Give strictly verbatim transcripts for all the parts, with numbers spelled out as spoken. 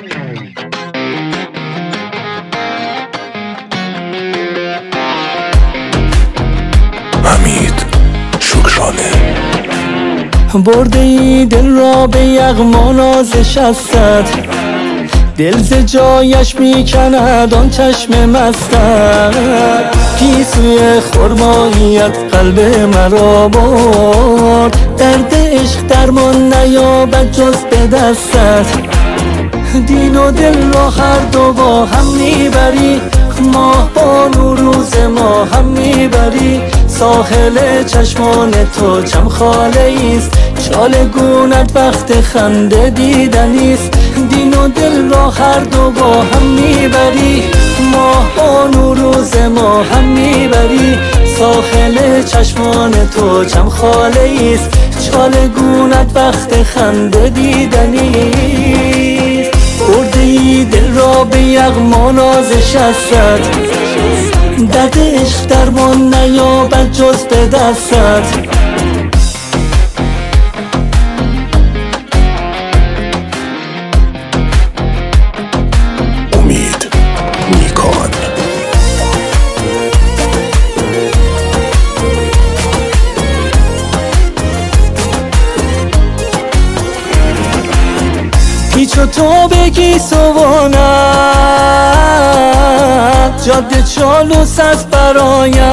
حمید شکرانه. برده ای دل را به یغما نازش هستد، دل ز جایش میکند آن چشم مستت. گیسوی خرماییت قلب مرا برد، درد عشق درمان نیابد جز به دستت. دین و دل را هر دو با هم میبری، ماه بانو روز ما هم میبری. ساحل چشمان تو چم خاله ایست، چال گونت وقت خنده دیدنیست. دین و دل را هر دو با هم میبری، ماه بانو روز ما هم میبری. ساحل چشمان تو چم خاله ایست، چال گونت وقت خنده دیدنیست. بردی دل را به یغما نازش هستد، درد عشق درمان نیابد جز به دستت. امید نیکان. پیچ و تو بگی سوانت، جاده چالوس است برایم.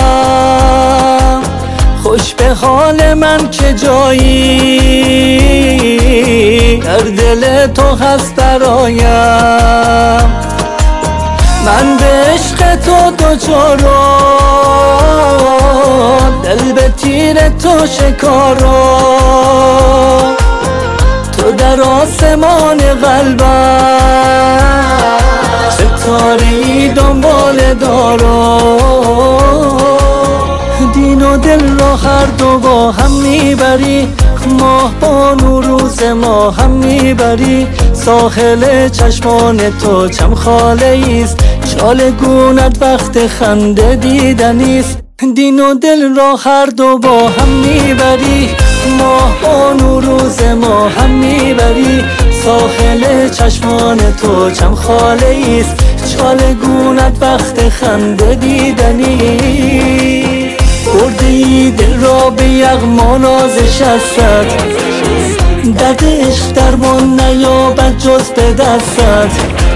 خوش به حال من که جایی در دل تو هست برایم. من به عشق تو دوچارم، دل به تیر تو شکارم. تو در آسمان قلبم، ستاره‌ای دنبال دارم. دین و دل را هر دو با هم میبری، ماه بانو روز ما هم میبری. ساحل چشمان تو چم خاله ایست، چال گونت وقت خنده دیدنیست. دین و دل را هر دو با هم میبری، ماه بانو روز ما هم میبری. ساحل چشمان تو چم خاله ایست، چال گونت وقت خنده دیدنی. بردی دل را به یغما نازش هستد، درد عشق درمان نیابد جز به دستت.